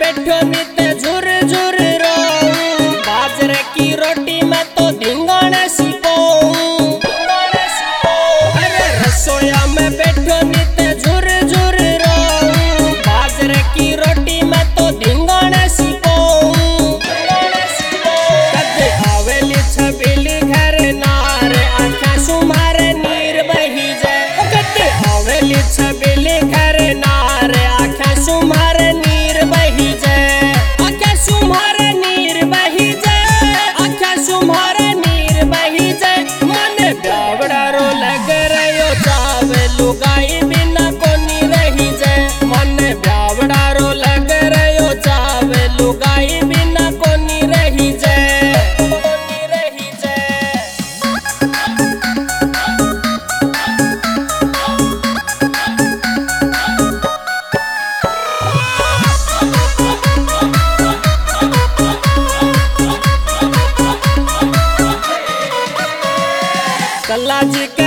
बैठो नित झुर झुर रोऊं, बाजरे की रोटी में तो धिंगाने सिपोऊं। अरे रसोया में बैठो नित झुर झुर रोऊं, बाजरे की रोटी में तो धिंगाने सिपोऊं। कदे आवेली छबीली घर नारे, आँखें सुमारे नीर बही जाए। कदे आवेली छबीली घर नारे, आँखें सुमारे नीर बही जाए। आँखें सुमारे नीर बही जाए, आँखें सुमारे नीर बही जाए। मन ब्यावड़ा रो लग रयो जावे, लुगाई बिना कोनी रही जाए। मन ब्यावड़ा रो लग रयो जावे, लुगाई बिना कोनी रही जाए, कोनी रही जाए। कल्ला जी के